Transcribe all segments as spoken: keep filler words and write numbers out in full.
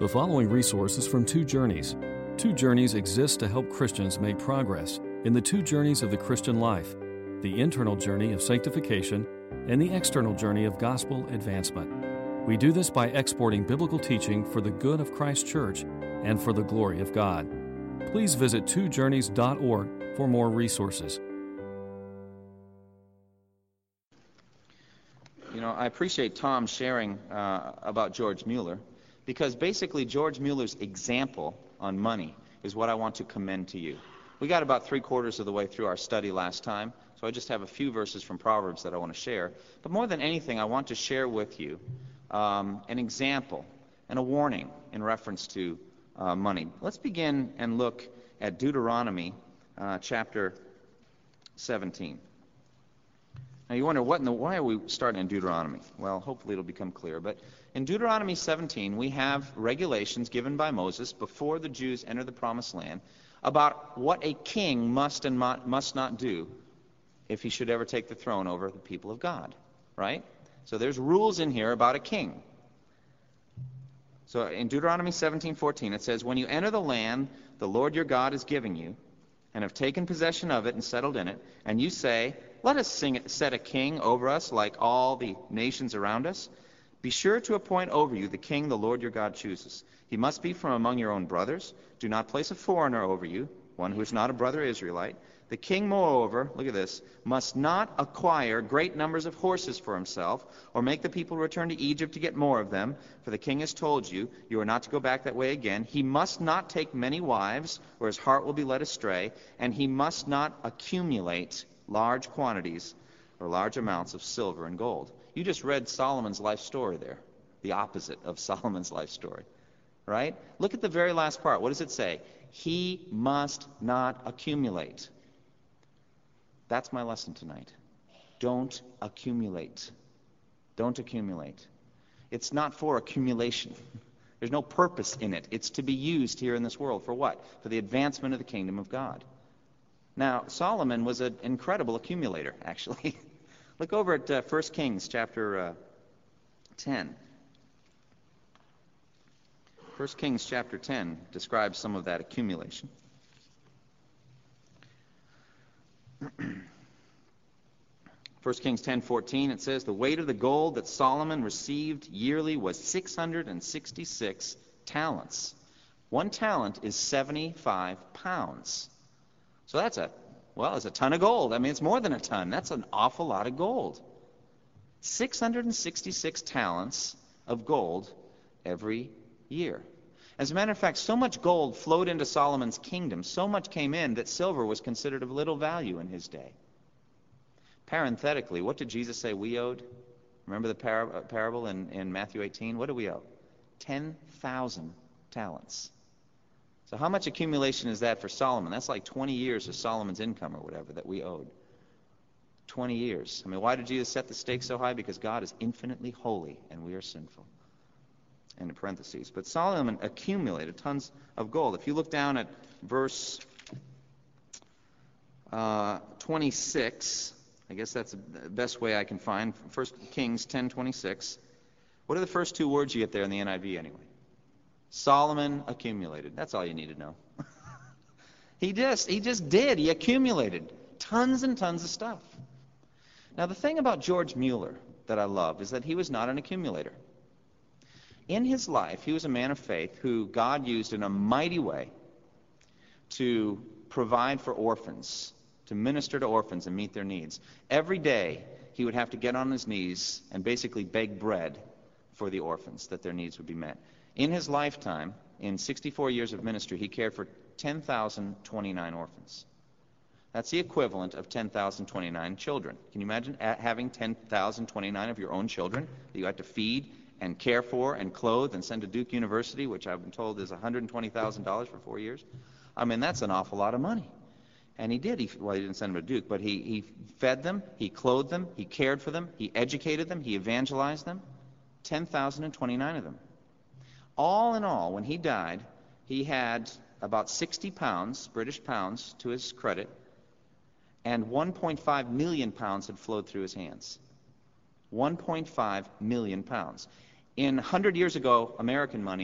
The following resource is from Two Journeys. Two Journeys exists to help Christians make progress in the two journeys of the Christian life, the internal journey of sanctification and the external journey of gospel advancement. We do this by exporting biblical teaching for the good of Christ's church and for the glory of God. Please visit two journeys dot org for more resources. You know, I appreciate Tom sharing uh, about George Mueller, because basically George Mueller's example on money is what I want to commend to you. We got about three quarters of the way through our study last time, so I just have a few verses from Proverbs that I want to share. But more than anything, I want to share with you um, an example and a warning in reference to uh, money. Let's begin and look at Deuteronomy uh, chapter seventeen. Now you wonder, what in the, why are we starting in Deuteronomy? Well, hopefully it'll become clear. But in Deuteronomy seventeen, we have regulations given by Moses before the Jews enter the Promised Land about what a king must and must not do if he should ever take the throne over the people of God, right? So there's rules in here about a king. So in Deuteronomy seventeen fourteen, it says, "When you enter the land the Lord your God is giving you, and have taken possession of it and settled in it, and you say, 'Let us sing, set a king over us like all the nations around us,' be sure to appoint over you the king the Lord your God chooses. He must be from among your own brothers. Do not place a foreigner over you, one who is not a brother Israelite. The king, moreover," look at this, "must not acquire great numbers of horses for himself, or make the people return to Egypt to get more of them, for the king has told you, you are not to go back that way again. He must not take many wives, or his heart will be led astray, and he must not accumulate large quantities or large amounts of silver and gold." You just read Solomon's life story there, the opposite of Solomon's life story, right? Look at the very last part. What does it say? He must not accumulate. That's my lesson tonight. Don't accumulate. Don't accumulate. It's not for accumulation. There's no purpose in it. It's to be used here in this world. For what? For the advancement of the kingdom of God. Now, Solomon was an incredible accumulator, actually. Look over at uh, First Kings chapter uh, ten. First Kings chapter ten describes some of that accumulation. First Kings ten fourteen, it says, "The weight of the gold that Solomon received yearly was six hundred sixty-six talents." One talent is seventy-five pounds. So that's a, well, it's a ton of gold. I mean, it's more than a ton. That's an awful lot of gold. six hundred sixty-six talents of gold every year. As a matter of fact, so much gold flowed into Solomon's kingdom, so much came in that silver was considered of little value in his day. Parenthetically, what did Jesus say we owed? Remember the par- parable in, in Matthew eighteen? What do we owe? ten thousand talents. So how much accumulation is that for Solomon? That's like twenty years of Solomon's income or whatever that we owed. twenty years. I mean, why did Jesus set the stakes so high? Because God is infinitely holy and we are sinful. In parentheses. But Solomon accumulated tons of gold. If you look down at verse uh, twenty-six, I guess that's the best way I can find. First Kings ten twenty-six. What are the first two words you get there in the N I V anyway? Solomon accumulated. That's all you need to know. he just he just did. He accumulated tons and tons of stuff. Now the thing about George Mueller that I love is that he was not an accumulator. In his life, he was a man of faith who God used in a mighty way to provide for orphans, to minister to orphans and meet their needs. Every day, he would have to get on his knees and basically beg bread for the orphans, that their needs would be met. In his lifetime, in sixty-four years of ministry, he cared for ten thousand twenty-nine orphans. That's the equivalent of ten thousand twenty-nine children. Can you imagine having ten thousand twenty-nine of your own children that you had to feed and care for and clothe and send to Duke University, which I've been told is one hundred twenty thousand dollars for four years? I mean, that's an awful lot of money. And he did. He, well, he didn't send them to Duke, but he, he fed them, he clothed them, he cared for them, he educated them, he evangelized them. ten thousand twenty-nine of them. All in all, when he died, he had about sixty pounds, British pounds, to his credit, and one point five million pounds had flowed through his hands. one point five million pounds. In one hundred years ago, American money,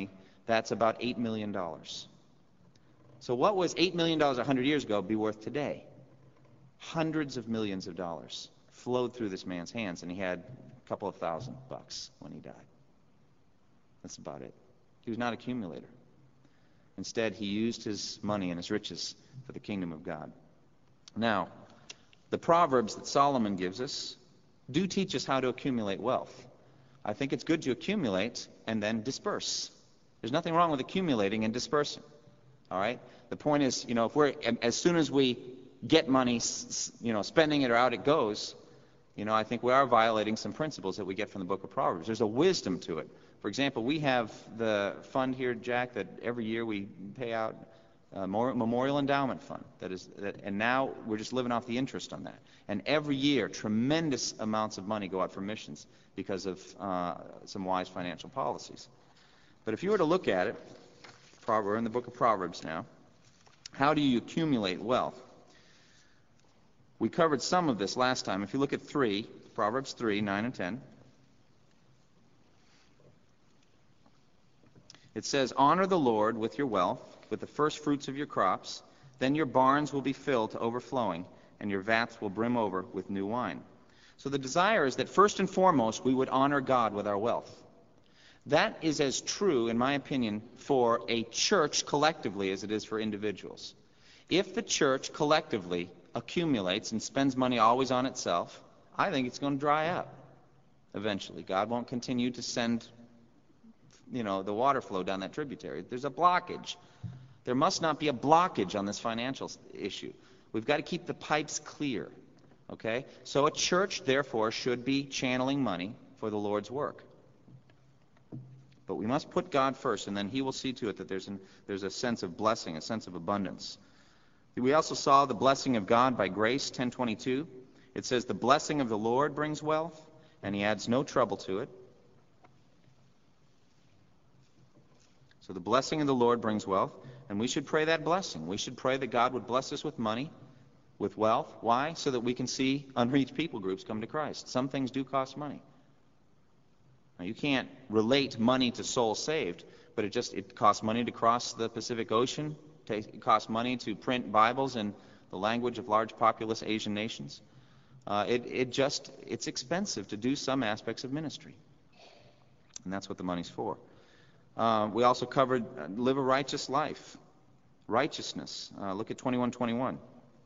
That's about eight million dollars. So what was eight million dollars one hundred years ago be worth today? Hundreds of millions of dollars flowed through this man's hands, and he had a couple of thousand bucks when he died. That's about it. He was not an accumulator. Instead, he used his money and his riches for the kingdom of God. Now, the Proverbs that Solomon gives us do teach us how to accumulate wealth. I think it's good to accumulate and then disperse. There's nothing wrong with accumulating and dispersing. All right? The point is, you know, if we're, as soon as we get money, you know, spending it or out it goes, you know, I think we are violating some principles that we get from the book of Proverbs. There's a wisdom to it. For example, we have the fund here, Jack, that every year we pay out a Memorial Endowment Fund. That is, that, and now we're just living off the interest on that. And every year, tremendous amounts of money go out for missions because of uh, some wise financial policies. But if you were to look at it, we're in the book of Proverbs now. How do you accumulate wealth? We covered some of this last time. If you look at three, Proverbs three, nine and ten. It says, "Honor the Lord with your wealth, with the first fruits of your crops. Then your barns will be filled to overflowing, and your vats will brim over with new wine." So the desire is that first and foremost we would honor God with our wealth. That is as true, in my opinion, for a church collectively as it is for individuals. If the church collectively accumulates and spends money always on itself, I think it's going to dry up eventually. God won't continue to send, you know, the water flow down that tributary. There's a blockage. There must not be a blockage on this financial issue. We've got to keep the pipes clear. Okay? So a church, therefore, should be channeling money for the Lord's work. But we must put God first, and then He will see to it that there's, an, there's a sense of blessing, a sense of abundance. We also saw the blessing of God by grace, ten twenty-two. It says, "The blessing of the Lord brings wealth, and He adds no trouble to it." So the blessing of the Lord brings wealth, and we should pray that blessing. We should pray that God would bless us with money, with wealth. Why? So that we can see unreached people groups come to Christ. Some things do cost money. Now, you can't relate money to souls saved, but it just it costs money to cross the Pacific Ocean. It costs money to print Bibles in the language of large populous Asian nations. Uh, it, it just it's expensive to do some aspects of ministry, and that's what the money's for. Uh, we also covered uh, live a righteous life, righteousness. Uh, look at twenty-one twenty-one.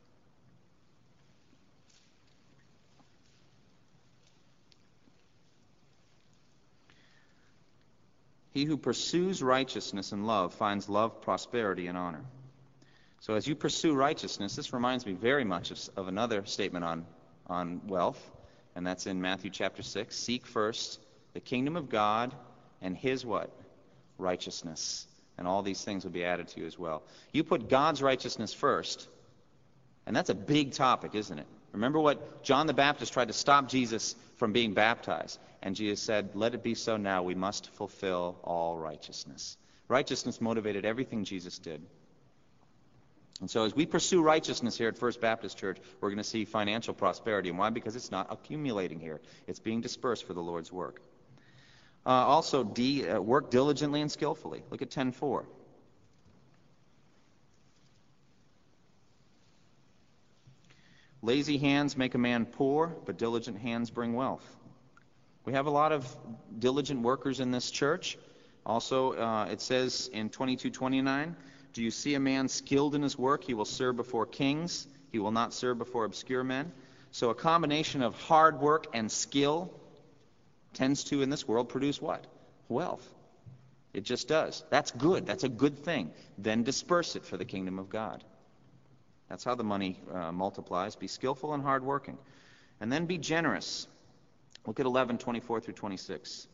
He who pursues righteousness and love finds love, prosperity, and honor. So as you pursue righteousness, this reminds me very much of, of another statement on, on wealth, and that's in Matthew chapter six. "Seek first the kingdom of God and His" what? Righteousness. And all these things will be added to you as well. You put God's righteousness first, and that's a big topic, isn't it? Remember what John the Baptist tried to stop Jesus from being baptized. And Jesus said, "Let it be so now. We must fulfill all righteousness." Righteousness motivated everything Jesus did. And so as we pursue righteousness here at First Baptist Church, we're going to see financial prosperity. And why? Because it's not accumulating here. It's being dispersed for the Lord's work. Uh, also, D, uh, work diligently and skillfully. Look at ten four. "Lazy hands make a man poor, but diligent hands bring wealth." We have a lot of diligent workers in this church. Also, uh, it says in twenty-two twenty-nine, "Do you see a man skilled in his work? He will serve before kings. He will not serve before obscure men." So a combination of hard work and skill tends to, in this world, produce what? Wealth. It just does. That's good. That's a good thing. Then disperse it for the kingdom of God. That's how the money uh, multiplies. Be skillful and hardworking. And then be generous. Look at eleven twenty-four through twenty-six.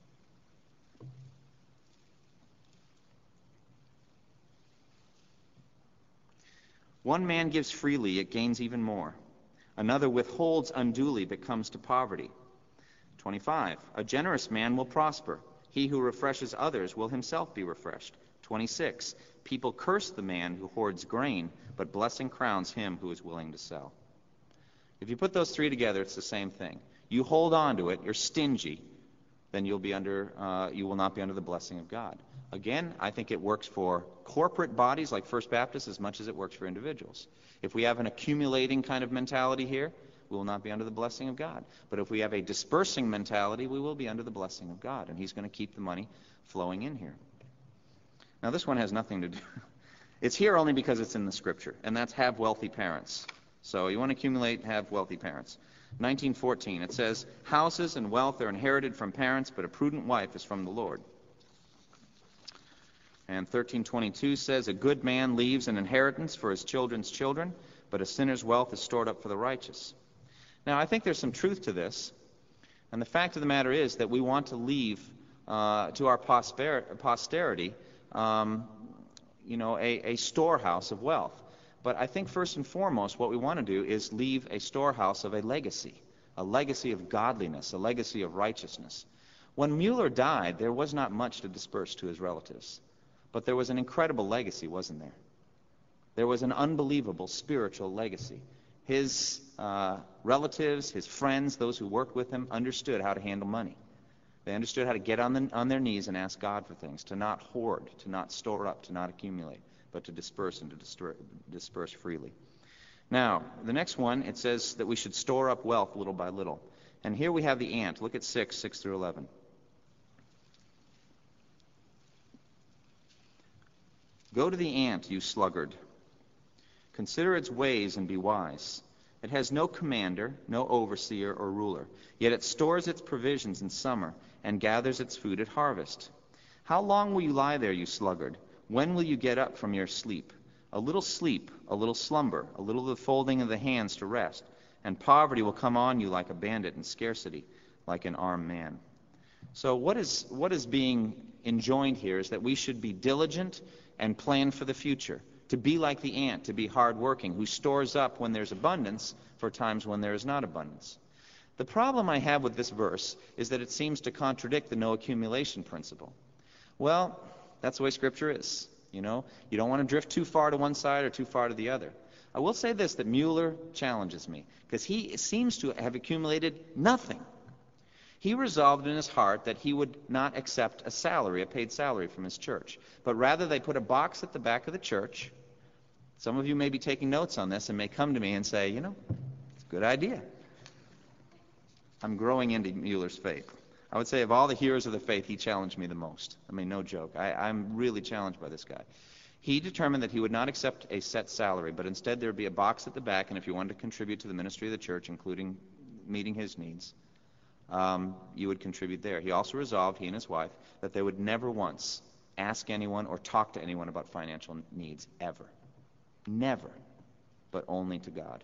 "One man gives freely, it gains even more. Another withholds unduly, but comes to poverty." twenty-five. "A generous man will prosper. He who refreshes others will himself be refreshed." twenty-six. "People curse the man who hoards grain, but blessing crowns him who is willing to sell." If you put those three together, it's the same thing. You hold on to it, you're stingy, then you'll be under, uh, you will not be under the blessing of God. Again, I think it works for corporate bodies like First Baptist as much as it works for individuals. If we have an accumulating kind of mentality here, we will not be under the blessing of God. But if we have a dispersing mentality, we will be under the blessing of God, and He's going to keep the money flowing in here. Now, this one has nothing to do. It's here only because it's in the Scripture, and that's have wealthy parents. So you want to accumulate, have wealthy parents. nineteen fourteen, it says, houses and wealth are inherited from parents, but a prudent wife is from the Lord. And thirteen twenty-two says, a good man leaves an inheritance for his children's children, but a sinner's wealth is stored up for the righteous. Now, I think there's some truth to this, and the fact of the matter is that we want to leave uh, to our posper- posterity um, you know, a, a storehouse of wealth. But I think first and foremost what we want to do is leave a storehouse of a legacy, a legacy of godliness, a legacy of righteousness. When Mueller died, there was not much to disperse to his relatives, but there was an incredible legacy, wasn't there? There was an unbelievable spiritual legacy. His uh, relatives, his friends, those who worked with him, understood how to handle money. They understood how to get on, the, on their knees and ask God for things, to not hoard, to not store up, to not accumulate, but to disperse and to disper, disperse freely. Now, the next one, it says that we should store up wealth little by little. And here we have the ant. Look at six, six through eleven. Go to the ant, you sluggard. Consider its ways and be wise. It has no commander, no overseer or ruler, yet it stores its provisions in summer and gathers its food at harvest. How long will you lie there, you sluggard? When will you get up from your sleep? A little sleep, a little slumber, a little the folding of the hands to rest, and poverty will come on you like a bandit, and scarcity like an armed man. So what is what is being enjoined here is that we should be diligent and plan for the future, to be like the ant, to be hardworking, who stores up when there's abundance for times when there is not abundance. The problem I have with this verse is that it seems to contradict the no accumulation principle. Well, that's the way Scripture is. You know, you don't want to drift too far to one side or too far to the other. I will say this, that Mueller challenges me, because he seems to have accumulated nothing. He resolved in his heart that he would not accept a salary, a paid salary from his church, but rather they put a box at the back of the church. Some of you may be taking notes on this and may come to me and say, you know, it's a good idea. I'm growing into Mueller's faith. I would say of all the heroes of the faith, he challenged me the most. I mean, no joke. I, I'm really challenged by this guy. He determined that he would not accept a set salary, but instead there would be a box at the back, and if you wanted to contribute to the ministry of the church, including meeting his needs, um, you would contribute there. He also resolved, he and his wife, that they would never once ask anyone or talk to anyone about financial needs, ever. Never, but only to God.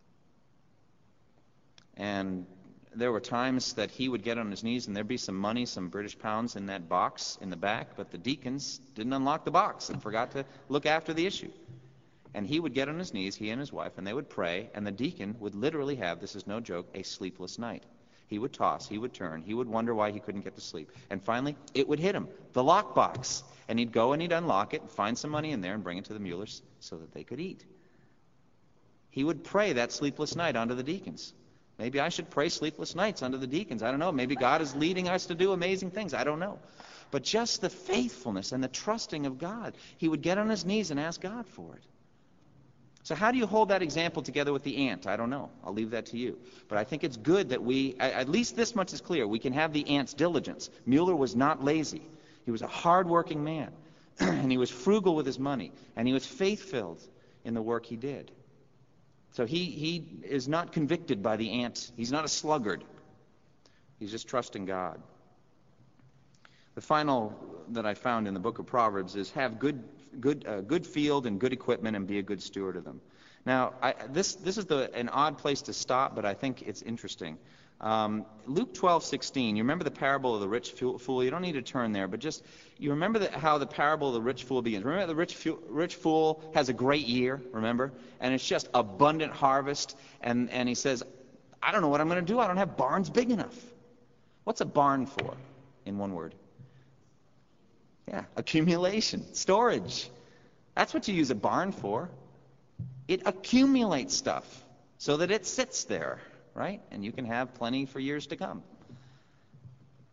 And there were times that he would get on his knees and there'd be some money, some British pounds in that box in the back, but the deacons didn't unlock the box and forgot to look after the issue. And he would get on his knees, he and his wife, and they would pray, and the deacon would literally have, this is no joke, a sleepless night. He would toss, he would turn, he would wonder why he couldn't get to sleep. And finally, it would hit him, the lockbox. And he'd go and he'd unlock it, find some money in there, and bring it to the Muellers so that they could eat. He would pray that sleepless night onto the deacons. Maybe I should pray sleepless nights unto the deacons. I don't know. Maybe God is leading us to do amazing things. I don't know. But just the faithfulness and the trusting of God. He would get on his knees and ask God for it. So how do you hold that example together with the ant? I don't know. I'll leave that to you. But I think it's good that we, at least this much is clear, we can have the ant's diligence. Mueller was not lazy. He was a hard-working man. And he was frugal with his money. And he was faith-filled in the work he did. So he, he is not convicted by the ant. He's not a sluggard. He's just trusting God. The final that I found in the book of Proverbs is have good good uh, good field and good equipment and be a good steward of them. Now, I, this this is the an odd place to stop, but I think it's interesting. Um, Luke twelve sixteen, you remember the parable of the rich fool? You don't need to turn there, but just, you remember the, how the parable of the rich fool begins. Remember the rich, rich fool has a great year, remember? And it's just abundant harvest, and, and he says, I don't know what I'm going to do. I don't have barns big enough. What's a barn for, in one word? Yeah, accumulation, storage. That's what you use a barn for. It accumulates stuff so that it sits there. Right? And you can have plenty for years to come.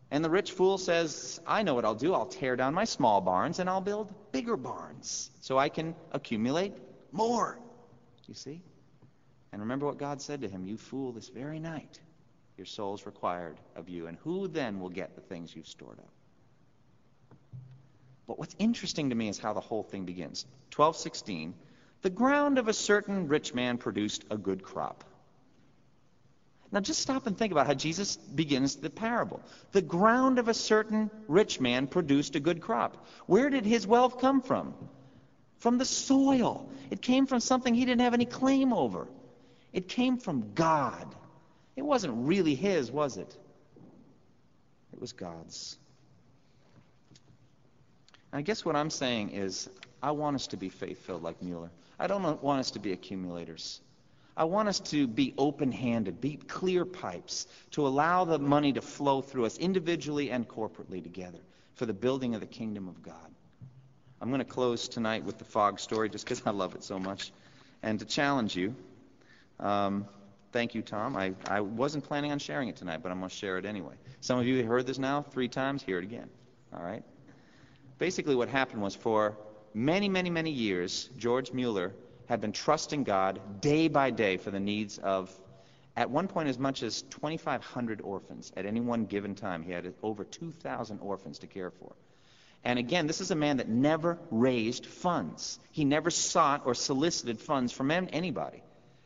And the rich fool says, I know what I'll do. I'll tear down my small barns and I'll build bigger barns so I can accumulate more. You see? And remember what God said to him, you fool, this very night your soul's required of you. And who then will get the things you've stored up? But what's interesting to me is how the whole thing begins. twelve sixteen, the ground of a certain rich man produced a good crop. Now just stop and think about how Jesus begins the parable. The ground of a certain rich man produced a good crop. Where did his wealth come from? From the soil. It came from something he didn't have any claim over. It came from God. It wasn't really his, was it? It was God's. I guess what I'm saying is I want us to be faith-filled like Mueller. I don't want us to be accumulators. I want us to be open-handed, be clear pipes, to allow the money to flow through us individually and corporately together for the building of the kingdom of God. I'm going to close tonight with the fog story just because I love it so much. And to challenge you, um, thank you, Tom. I, I wasn't planning on sharing it tonight, but I'm going to share it anyway. Some of you have heard this now three times. Hear it again. All right? Basically what happened was for many, many, many years, George Mueller had been trusting God day by day for the needs of, at one point, as much as twenty-five hundred orphans at any one given time. He had over two thousand orphans to care for. And again, this is a man that never raised funds. He never sought or solicited funds from anybody.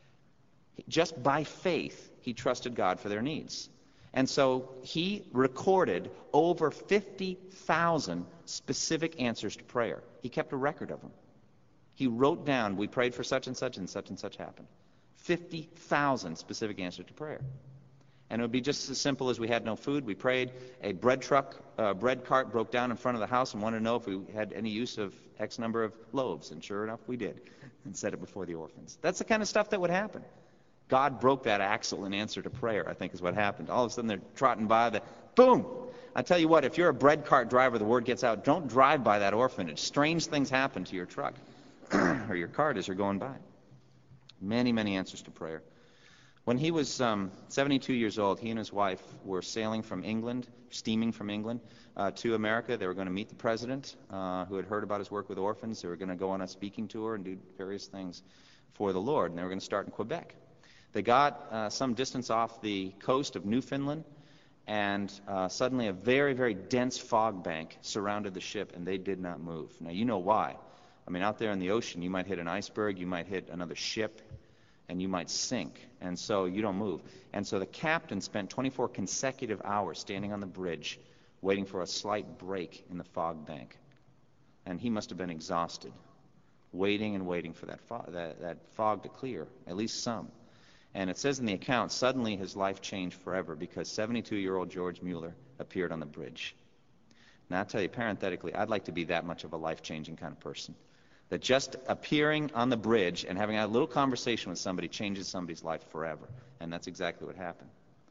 Just by faith, he trusted God for their needs. And so he recorded over fifty thousand specific answers to prayer. He kept a record of them. He wrote down, we prayed for such and such and such and such happened. fifty thousand specific answers to prayer. And it would be just as simple as we had no food. We prayed. A bread truck, uh, bread cart broke down in front of the house and wanted to know if we had any use of X number of loaves. And sure enough, we did. And set it before the orphans. That's the kind of stuff that would happen. God broke that axle in answer to prayer, I think is what happened. All of a sudden they're trotting by, the boom! I tell you what, if you're a bread cart driver, the word gets out, don't drive by that orphanage. Strange things happen to your truck or your cart as you're going by. Many, many answers to prayer. When he was um, seventy-two years old, he and his wife were sailing from England, steaming from England, uh, to America. They were going to meet the president, uh, who had heard about his work with orphans. They were going to go on a speaking tour and do various things for the Lord. And they were going to start in Quebec. They got uh, some distance off the coast of Newfoundland, and uh, suddenly a very, very dense fog bank surrounded the ship, and they did not move. Now, you know why. I mean, out there in the ocean, you might hit an iceberg, you might hit another ship, and you might sink. And so you don't move. And so the captain spent twenty-four consecutive hours standing on the bridge waiting for a slight break in the fog bank. And he must have been exhausted, waiting and waiting for that, fo- that, that fog to clear, at least some. And it says in the account, suddenly his life changed forever because seventy-two-year-old George Mueller appeared on the bridge. Now, I'll tell you, parenthetically, I'd like to be that much of a life-changing kind of person. That just appearing on the bridge and having a little conversation with somebody changes somebody's life forever. And that's exactly what happened.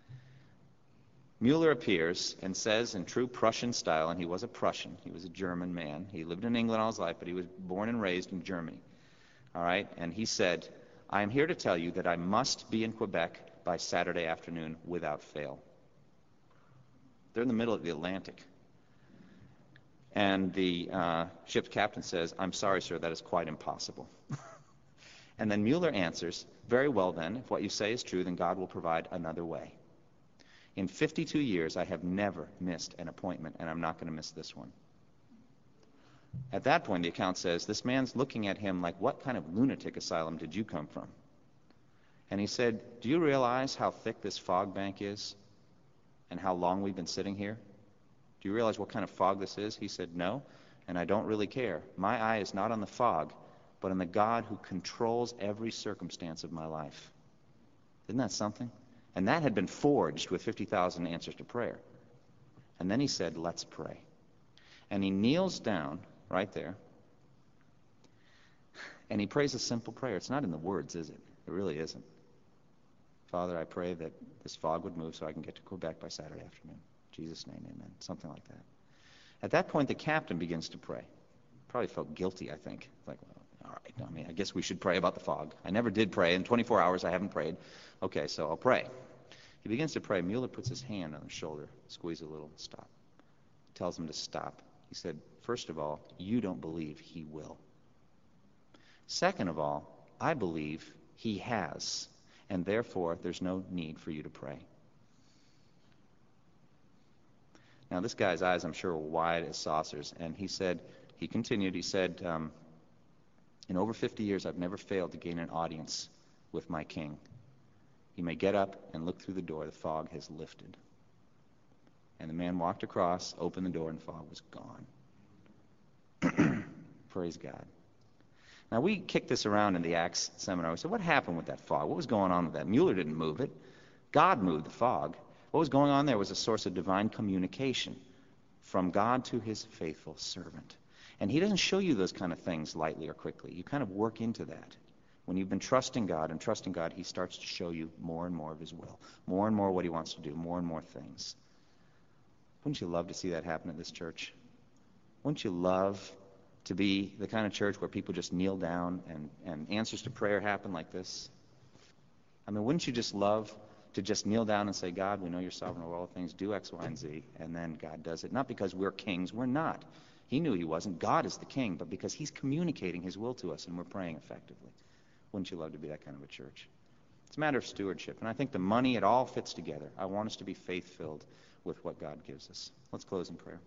Mueller appears and says in true Prussian style, and he was a Prussian, he was a German man. He lived in England all his life, but he was born and raised in Germany. All right? And he said, I am here to tell you that I must be in Quebec by Saturday afternoon without fail. They're in the middle of the Atlantic. And the uh, ship's captain says, I'm sorry, sir, that is quite impossible. And then Mueller answers, very well then, if what you say is true, then God will provide another way. In fifty-two years, I have never missed an appointment, and I'm not going to miss this one. At that point, the account says, this man's looking at him like, what kind of lunatic asylum did you come from? And he said, do you realize how thick this fog bank is and how long we've been sitting here? Do you realize what kind of fog this is? He said, no, and I don't really care. My eye is not on the fog, but on the God who controls every circumstance of my life. Isn't that something? And that had been forged with fifty thousand answers to prayer. And then he said, let's pray. And he kneels down right there, and he prays a simple prayer. It's not in the words, is it? It really isn't. Father, I pray that this fog would move so I can get to Quebec by Saturday afternoon. In Jesus' name, amen. Something like that. At that point, the captain begins to pray. Probably felt guilty, I think. Like, well, all right, I mean, I guess we should pray about the fog. I never did pray. In twenty-four hours, I haven't prayed. Okay, so I'll pray. He begins to pray. Mueller puts his hand on his shoulder, squeeze a little, stop. Tells him to stop. He said, first of all, you don't believe he will. Second of all, I believe he has, and therefore there's no need for you to pray. Now, this guy's eyes, I'm sure, were wide as saucers, and he said, he continued, he said, um, in over fifty years, I've never failed to gain an audience with my king. He may get up and look through the door. The fog has lifted. And the man walked across, opened the door, and the fog was gone. Praise God. Now, we kicked this around in the Acts seminar. We said, what happened with that fog? What was going on with that? Mueller didn't move it. God moved the fog. What was going on there was a source of divine communication from God to his faithful servant. And he doesn't show you those kind of things lightly or quickly. You kind of work into that. When you've been trusting God and trusting God, he starts to show you more and more of his will, more and more what he wants to do, more and more things. Wouldn't you love to see that happen at this church? Wouldn't you love to be the kind of church where people just kneel down and, and answers to prayer happen like this? I mean, wouldn't you just love to just kneel down and say, God, we know you're sovereign over all things, do X, Y, and Z, and then God does it. Not because we're kings, we're not. He knew he wasn't. God is the king, but because he's communicating his will to us and we're praying effectively. Wouldn't you love to be that kind of a church? It's a matter of stewardship, and I think the money, it all fits together. I want us to be faith-filled with what God gives us. Let's close in prayer.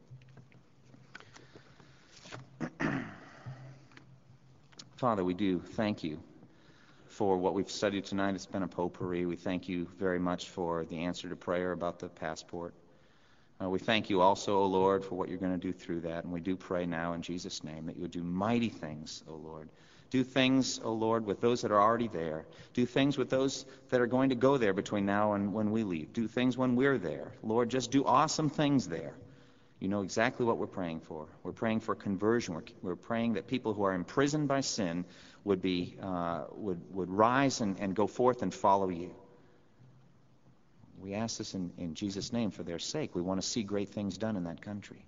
Father, we do thank you for what we've studied tonight. It's been a potpourri. We thank you very much for the answer to prayer about the passport. Uh, we thank you also, O Lord, for what you're going to do through that, and we do pray now in Jesus' name that you would do mighty things, O Lord. Do things, O Lord, with those that are already there. Do things with those that are going to go there between now and when we leave. Do things when we're there. Lord, just do awesome things there. You know exactly what we're praying for. We're praying for conversion. We're, we're praying that people who are imprisoned by sin would be uh, would would rise and, and go forth and follow you. We ask this in, in Jesus' name for their sake. We want to see great things done in that country.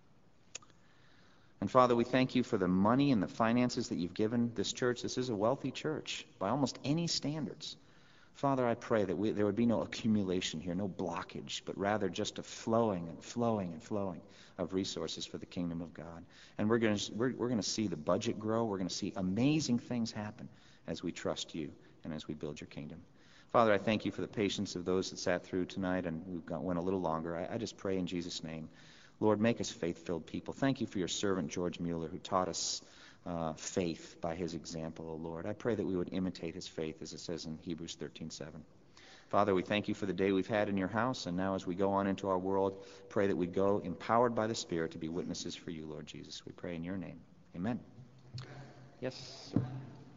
And Father, we thank you for the money and the finances that you've given this church. This is a wealthy church by almost any standards. Father, I pray that we, there would be no accumulation here, no blockage, but rather just a flowing and flowing and flowing of resources for the kingdom of God. And we're going to we're, we're going to see the budget grow. We're going to see amazing things happen as we trust you and as we build your kingdom. Father, I thank you for the patience of those that sat through tonight, and we went a little longer. I, I just pray in Jesus' name, Lord, make us faith-filled people. Thank you for your servant, George Mueller, who taught us uh, faith by his example, O Lord. I pray that we would imitate his faith, as it says in Hebrews thirteen seven. Father, we thank you for the day we've had in your house, and now as we go on into our world, pray that we go empowered by the Spirit to be witnesses for you, Lord Jesus. We pray in your name. Amen. Yes, sir.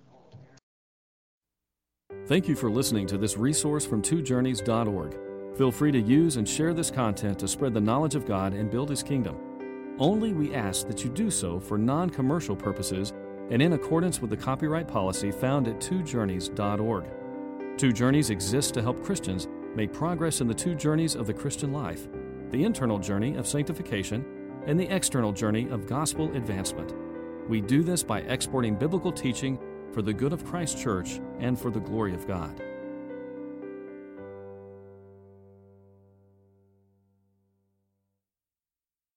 Thank you for listening to this resource from two journeys dot org. Feel free to use and share this content to spread the knowledge of God and build his kingdom. Only we ask that you do so for non-commercial purposes and in accordance with the copyright policy found at two journeys dot org. Two Journeys exists to help Christians make progress in the two journeys of the Christian life, the internal journey of sanctification and the external journey of gospel advancement. We do this by exporting biblical teaching for the good of Christ's church and for the glory of God.